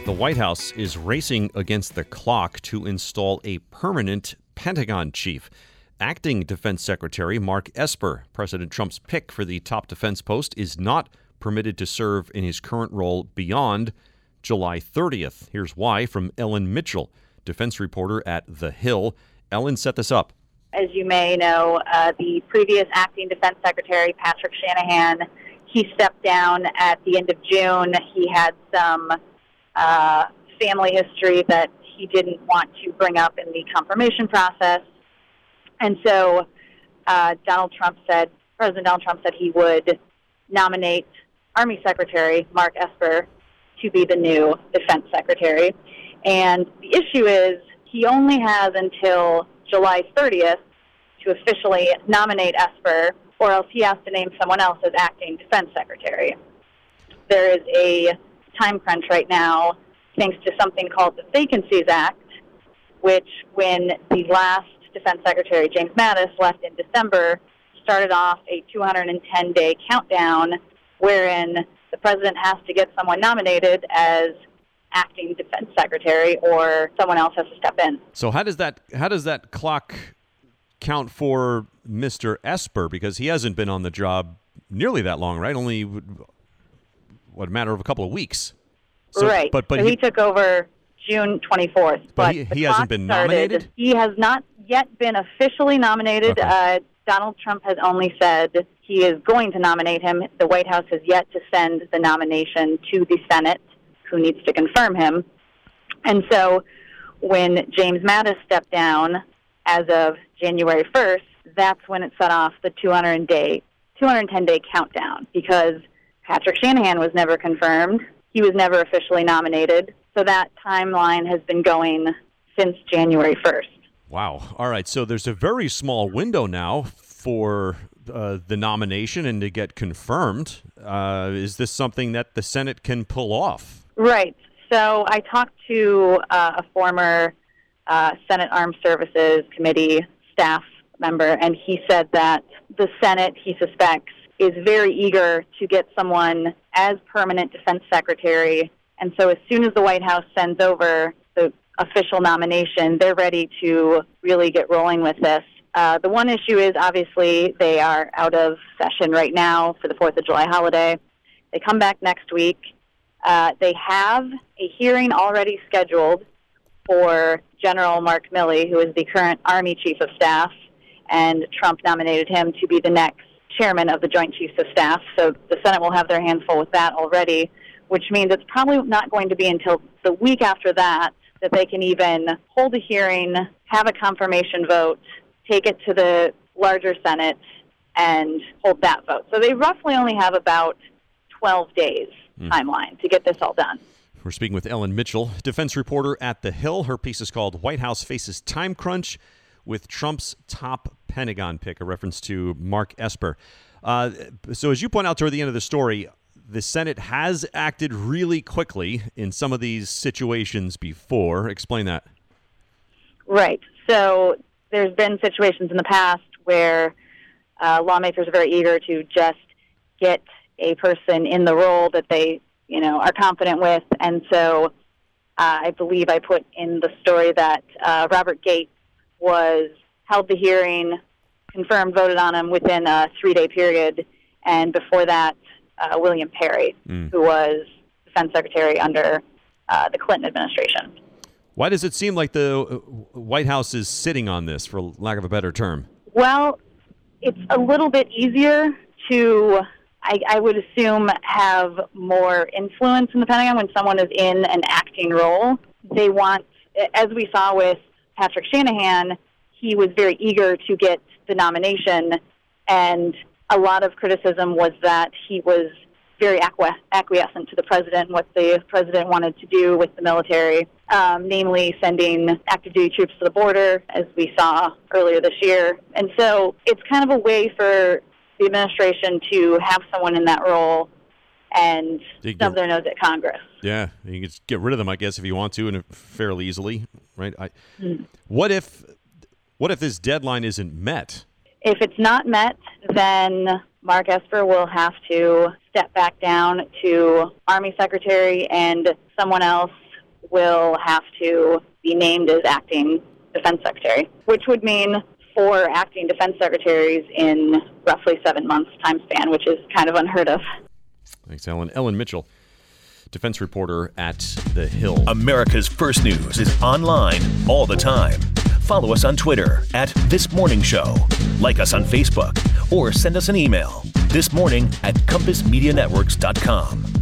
The White House is racing against the clock to install a permanent Pentagon chief. Acting Defense Secretary Mark Esper, President Trump's pick for the top defense post, is not permitted to serve in his current role beyond July 30th. Here's why from Ellen Mitchell, defense reporter at The Hill. Ellen, set this up. As you may know, the previous acting defense secretary, Patrick Shanahan, he stepped down at the end of June. He had some family history that he didn't want to bring up in the confirmation process. And so President Donald Trump said he would nominate Army Secretary Mark Esper to be the new defense secretary. And the issue is he only has until July 30th to officially nominate Esper, or else he has to name someone else as acting defense secretary. There is a time crunch right now thanks to something called the Vacancies Act, which when the last defense secretary, James Mattis, left in December, started off a 210-day countdown wherein the president has to get someone nominated as acting defense secretary or someone else has to step in. So how does that clock count for Mr. Esper? Because he hasn't been on the job nearly that long, right? Only, a matter of a couple of weeks. So, right. But so he took over June 24th. But he hasn't been nominated? He has not yet been officially nominated. Okay. Donald Trump has only said he is going to nominate him. The White House has yet to send the nomination to the Senate, who needs to confirm him. And so when James Mattis stepped down as of January 1st, that's when it set off the 210-day countdown, because Patrick Shanahan was never confirmed. He was never officially nominated. So that timeline has been going since January 1st. Wow. All right. So there's a very small window now for the nomination and to get confirmed. Is this something that the Senate can pull off? Right. So I talked to a former Senate Armed Services Committee staff member, and he said that the Senate, he suspects, is very eager to get someone as permanent defense secretary. And so as soon as the White House sends over the official nomination, they're ready to really get rolling with this. The one issue is, obviously, they are out of session right now for the 4th of July holiday. They come back next week. They have a hearing already scheduled for General Mark Milley, who is the current Army Chief of Staff, and Trump nominated him to be the next chairman of the Joint Chiefs of Staff. So the Senate will have their hands full with that already, which means it's probably not going to be until the week after that that they can even hold a hearing, have a confirmation vote, take it to the larger Senate, and hold that vote. So they roughly only have about 12 days timeline to get this all done. We're speaking with Ellen Mitchell, defense reporter at The Hill. Her piece is called White House Faces Time Crunch with Trump's top Pentagon pick, a reference to Mark Esper. So as you point out toward the end of the story, the Senate has acted really quickly in some of these situations before. Explain that. Right. So there's been situations in the past where lawmakers are very eager to just get a person in the role that they, are confident with. And so I believe I put in the story that Robert Gates held the hearing, confirmed, voted on him within a 3-day period. And before that, William Perry, who was defense secretary under the Clinton administration. Why does it seem like the White House is sitting on this, for lack of a better term? Well, it's a little bit easier to, I would assume, have more influence in the Pentagon when someone is in an acting role. They want, as we saw with Patrick Shanahan, he was very eager to get the nomination, and a lot of criticism was that he was very acquiescent to the president and what the president wanted to do with the military, namely sending active duty troops to the border, as we saw earlier this year. And so it's kind of a way for the administration to have someone in that role and stub their nose at Congress. Yeah, you can get rid of them, I guess, if you want to, and fairly easily, right? What if this deadline isn't met? If it's not met, then Mark Esper will have to step back down to Army Secretary, and someone else will have to be named as acting defense secretary, which would mean 4 acting defense secretaries in roughly 7 months time span, which is kind of unheard of. Thanks, Ellen. Ellen Mitchell, defense reporter at The Hill. America's First News is online all the time. Follow us on Twitter @ThisMorningShow. Like us on Facebook or send us an email thismorning@compassmedianetworks.com.